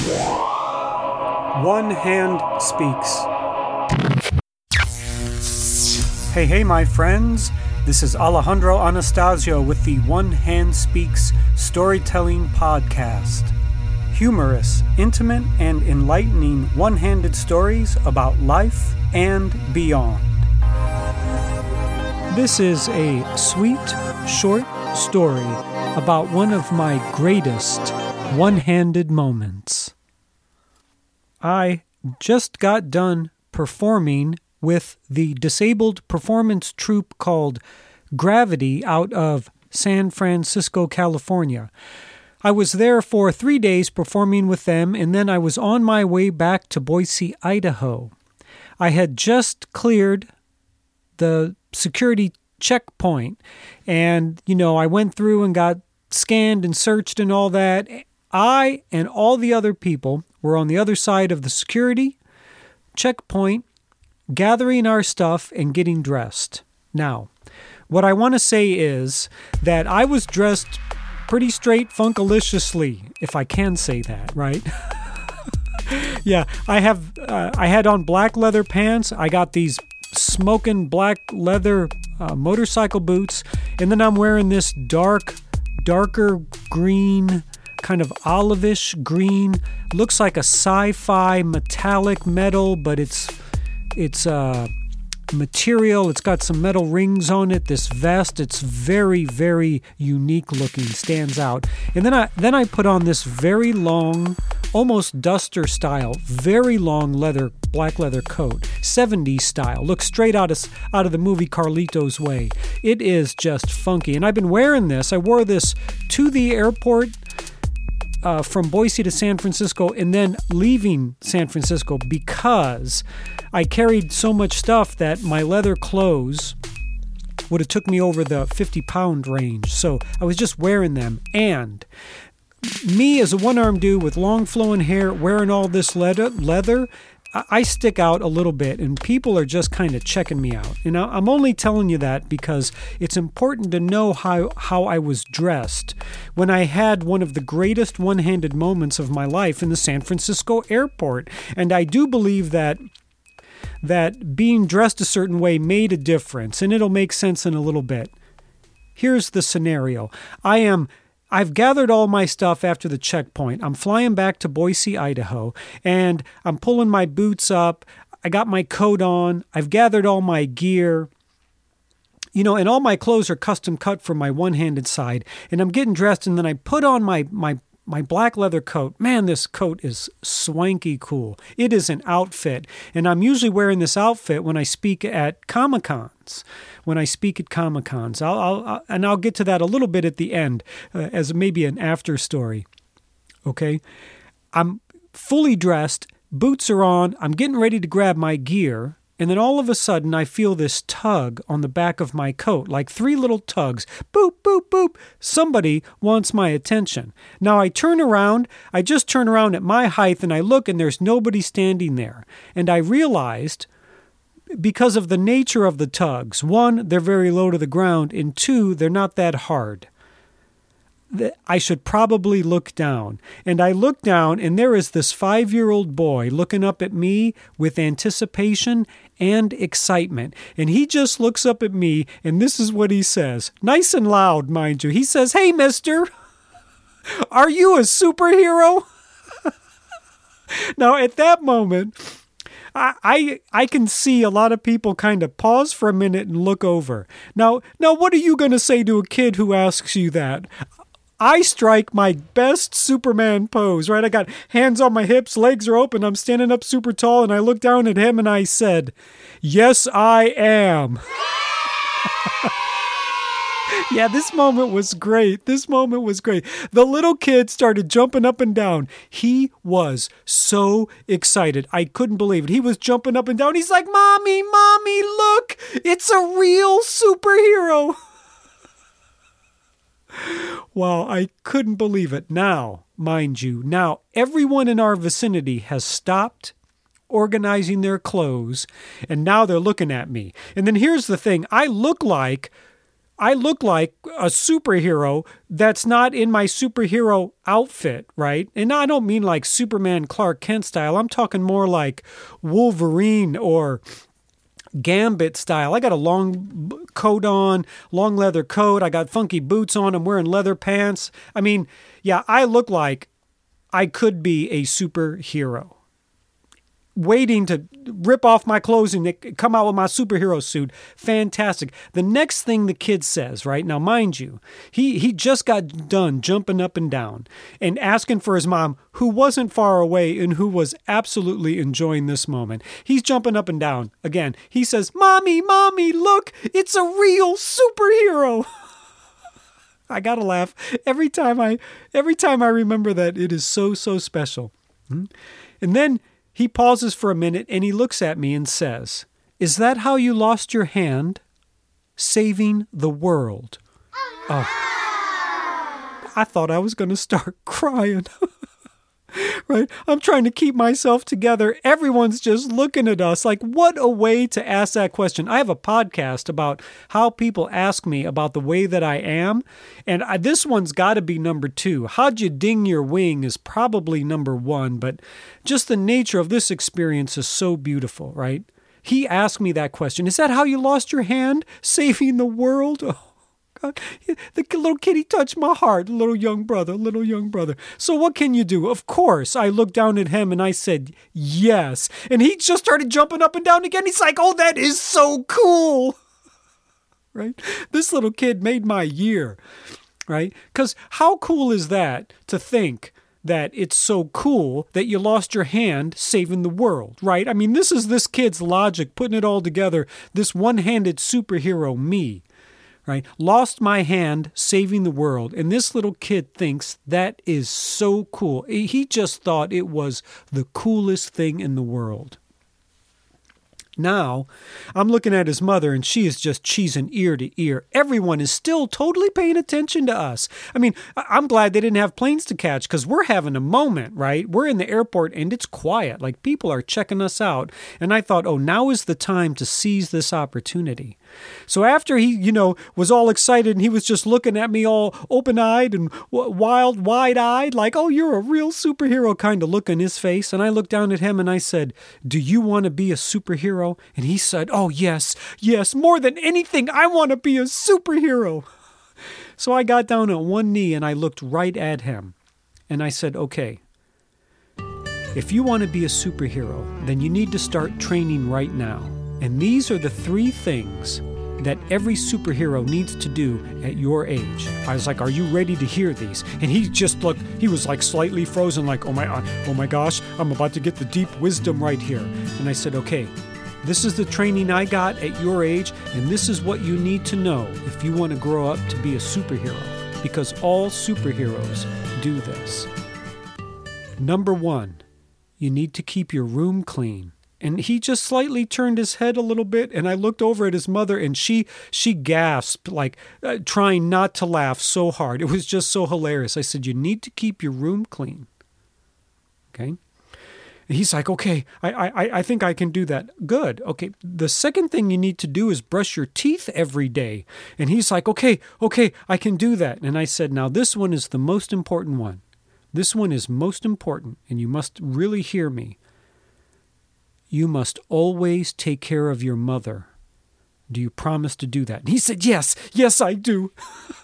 One Hand Speaks. Hey, my friends. This is Alejandro Anastasio with the One Hand Speaks Storytelling Podcast. Humorous, intimate, and enlightening one-handed stories about life and beyond. This is a sweet, short story about one of my greatest one-handed moments. I just got done performing with the disabled performance troupe called Gravity out of San Francisco, California. I was there for 3 days performing with them, and then I was on my way back to Boise, Idaho. I had just cleared the security checkpoint, and, I went through and got scanned and searched and all that. I and all the other people were on the other side of the security checkpoint, gathering our stuff and getting dressed. Now, what I want to say is that I was dressed pretty straight funkaliciously, if I can say that, right? Yeah, I had on black leather pants. I got these smoking black leather motorcycle boots, and then I'm wearing this darker green, kind of olivish green. Looks like a sci-fi metallic metal, but it's material. It's got some metal rings on it. This vest, it's very, very unique looking, stands out. And then I put on this very long, almost duster style, very long black leather coat, 70s style. Looks straight out of the movie Carlito's Way. It is just funky. And I've been wearing this. I wore this to the airport from Boise to San Francisco, and then leaving San Francisco because I carried so much stuff that my leather clothes would have took me over the 50-pound range. So I was just wearing them. And me as a one-armed dude with long flowing hair wearing all this leather, I stick out a little bit, and people are just kind of checking me out. And I'm only telling you that because it's important to know how I was dressed when I had one of the greatest one-handed moments of my life in the San Francisco airport. And I do believe that being dressed a certain way made a difference, and it'll make sense in a little bit. Here's the scenario. I've gathered all my stuff after the checkpoint. I'm flying back to Boise, Idaho, and I'm pulling my boots up. I got my coat on. I've gathered all my gear. And all my clothes are custom cut for my one-handed side. And I'm getting dressed, and then I put on my black leather coat. Man, this coat is swanky cool. It is an outfit. And I'm usually wearing this outfit when I speak at Comic-Cons. I'll get to that a little bit at the end as maybe an after story. Okay? I'm fully dressed. Boots are on. I'm getting ready to grab my gear. And then all of a sudden, I feel this tug on the back of my coat, like 3 little tugs. Boop, boop, boop. Somebody wants my attention. Now, I just turn around at my height, and I look, and there's nobody standing there. And I realized, because of the nature of the tugs, 1, they're very low to the ground, and 2, they're not that hard. I should probably look down. And I look down, and there is this 5-year-old boy looking up at me with anticipation and excitement. And he just looks up at me, and this is what he says. Nice and loud, mind you. He says, "Hey, mister, are you a superhero?" Now, at that moment, I can see a lot of people kind of pause for a minute and look over. Now, what are you going to say to a kid who asks you that? I strike my best Superman pose, right? I got hands on my hips, legs are open, I'm standing up super tall, and I look down at him and I said, "Yes, I am." Yeah, this moment was great. The little kid started jumping up and down. He was so excited. I couldn't believe it. He was jumping up and down. He's like, Mommy, look, it's a real superhero." Wow, I couldn't believe it. Now, mind you, everyone in our vicinity has stopped organizing their clothes, and now they're looking at me. And then here's the thing. I look like I look like a superhero that's not in my superhero outfit, right? And I don't mean like Superman Clark Kent style. I'm talking more like Wolverine or Gambit style. I got a long coat on, long leather coat. I got funky boots on. I'm wearing leather pants. I mean, yeah, I look like I could be a superhero. Waiting to rip off my clothes and come out with my superhero suit. Fantastic. The next thing the kid says, right? Now, mind you, he just got done jumping up and down and asking for his mom, who wasn't far away and who was absolutely enjoying this moment. He's jumping up and down. Again, he says, Mommy, Mommy, look, it's a real superhero. I gotta laugh every time I remember that. It is so, so special. And then he pauses for a minute and he looks at me and says, "Is that how you lost your hand? Saving the world." Oh. I thought I was going to start crying. Right? I'm trying to keep myself together. Everyone's just looking at us like, what a way to ask that question. I have a podcast about how people ask me about the way that I am. And this one's got to be number 2. How'd you ding your wing is probably number 1. But just the nature of this experience is so beautiful, right? He asked me that question. Is that how you lost your hand? Saving the world? Oh. The little kitty touched my heart, little young brother. So what can you do? Of course, I looked down at him and I said, yes. And he just started jumping up and down again. He's like, oh, that is so cool. Right? This little kid made my year. Right? Because how cool is that to think that it's so cool that you lost your hand saving the world, right? I mean, this is this kid's logic, putting it all together, this one-handed superhero, me. Right? Lost my hand saving the world. And this little kid thinks that is so cool. He just thought it was the coolest thing in the world. Now, I'm looking at his mother and she is just cheesing ear to ear. Everyone is still totally paying attention to us. I mean, I'm glad they didn't have planes to catch because we're having a moment, right? We're in the airport and it's quiet. Like people are checking us out. And I thought, oh, now is the time to seize this opportunity. So after he, was all excited and he was just looking at me all open-eyed and wide-eyed, like, oh, you're a real superhero kind of look in his face. And I looked down at him and I said, do you want to be a superhero? And he said, oh, yes, more than anything, I want to be a superhero. So I got down on one knee and I looked right at him. And I said, okay, if you want to be a superhero, then you need to start training right now. And these are the 3 things that every superhero needs to do at your age. I was like, are you ready to hear these? And he just looked, he was like slightly frozen, like, oh my gosh, I'm about to get the deep wisdom right here. And I said, okay, this is the training I got at your age, and this is what you need to know if you want to grow up to be a superhero, because all superheroes do this. Number 1, you need to keep your room clean. And he just slightly turned his head a little bit, and I looked over at his mother, and she gasped, like trying not to laugh so hard. It was just so hilarious. I said, you need to keep your room clean. Okay? And he's like, okay, I think I can do that. Good. Okay. The second thing you need to do is brush your teeth every day. And he's like, okay, I can do that. And I said, now this one is the most important one. This one is most important, and you must really hear me. You must always take care of your mother. Do you promise to do that? And he said, yes, I do.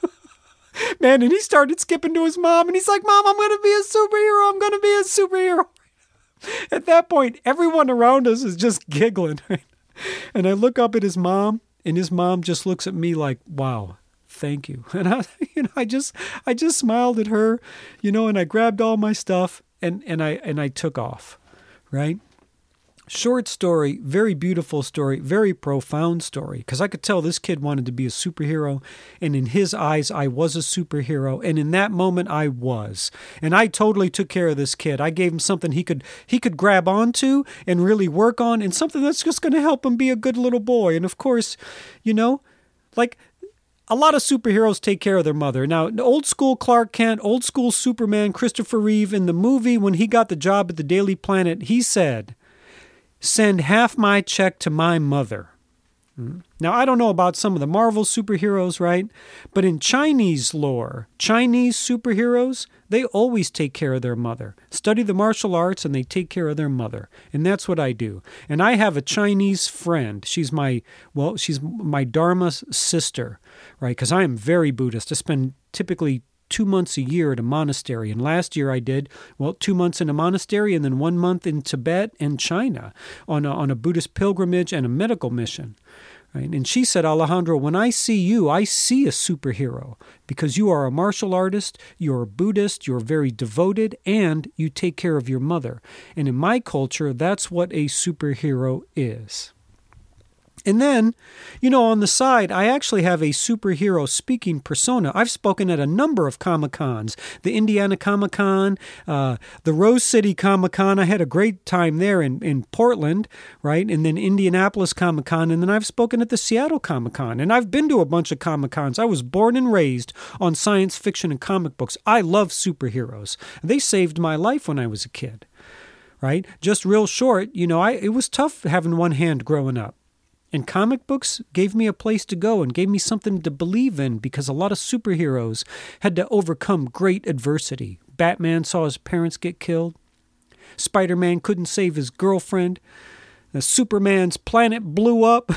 Man, and he started skipping to his mom, and he's like, Mom, I'm going to be a superhero. At that point, everyone around us is just giggling. Right? And I look up at his mom, and his mom just looks at me like, wow, thank you. And I just smiled at her, and I grabbed all my stuff, and I took off, right? Short story, very beautiful story, very profound story, because I could tell this kid wanted to be a superhero, and in his eyes, I was a superhero, and in that moment, I was. And I totally took care of this kid. I gave him something he could grab onto and really work on, and something that's just going to help him be a good little boy. And of course, like a lot of superheroes take care of their mother. Now, old school Clark Kent, old school Superman, Christopher Reeve, in the movie, when he got the job at the Daily Planet, he said, send half my check to my mother. Now, I don't know about some of the Marvel superheroes, right? But in Chinese lore, Chinese superheroes, they always take care of their mother. Study the martial arts and they take care of their mother. And that's what I do. And I have a Chinese friend. She's my Dharma sister, right? Because I am very Buddhist. I spend typically 2 months a year at a monastery. And last year I did, 2 months in a monastery and then 1 month in Tibet and China on a Buddhist pilgrimage and a medical mission. Right? And she said, Alejandro, when I see you, I see a superhero because you are a martial artist, you're a Buddhist, you're very devoted, and you take care of your mother. And in my culture, that's what a superhero is. And then, on the side, I actually have a superhero speaking persona. I've spoken at a number of Comic-Cons. The Indiana Comic-Con, the Rose City Comic-Con. I had a great time there in Portland, right? And then Indianapolis Comic-Con. And then I've spoken at the Seattle Comic-Con. And I've been to a bunch of Comic-Cons. I was born and raised on science fiction and comic books. I love superheroes. They saved my life when I was a kid, right? Just real short, it was tough having one hand growing up. And comic books gave me a place to go and gave me something to believe in because a lot of superheroes had to overcome great adversity. Batman saw his parents get killed. Spider-Man couldn't save his girlfriend. Superman's planet blew up.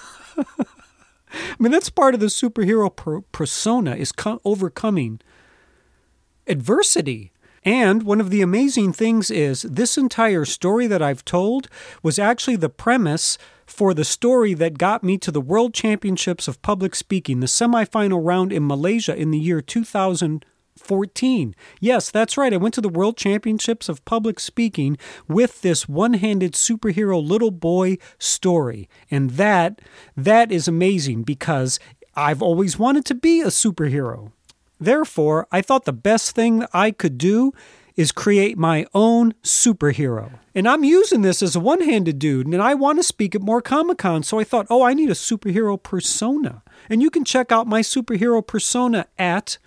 That's part of the superhero persona is overcoming adversity. And one of the amazing things is this entire story that I've told was actually the premise for the story that got me to the World Championships of Public Speaking, the semifinal round in Malaysia in the year 2014. Yes, that's right. I went to the World Championships of Public Speaking with this one-handed superhero little boy story. And that is amazing because I've always wanted to be a superhero. Therefore, I thought the best thing that I could do is create my own superhero. And I'm using this as a one-handed dude, and I want to speak at more Comic-Cons, so I thought, I need a superhero persona. And you can check out my superhero persona at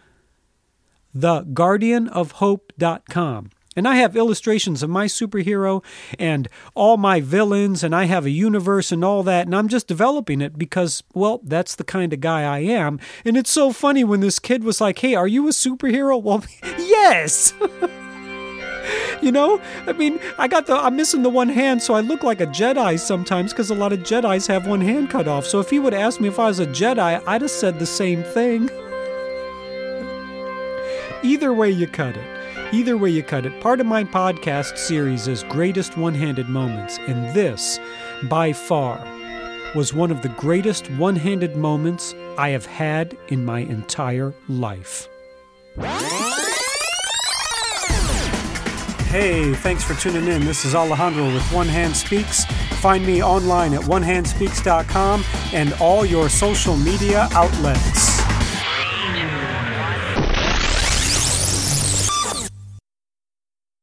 theguardianofhope.com. And I have illustrations of my superhero and all my villains, and I have a universe and all that, and I'm just developing it because, that's the kind of guy I am. And it's so funny when this kid was like, hey, are you a superhero? Well, yes! I'm missing the one hand, so I look like a Jedi sometimes because a lot of Jedis have one hand cut off. So if he would have asked me if I was a Jedi, I'd have said the same thing. Either way you cut it. Part of my podcast series is Greatest One-Handed Moments, and this, by far, was one of the greatest one-handed moments I have had in my entire life. Hey, thanks for tuning in. This is Alejandro with One Hand Speaks. Find me online at onehandspeaks.com and all your social media outlets.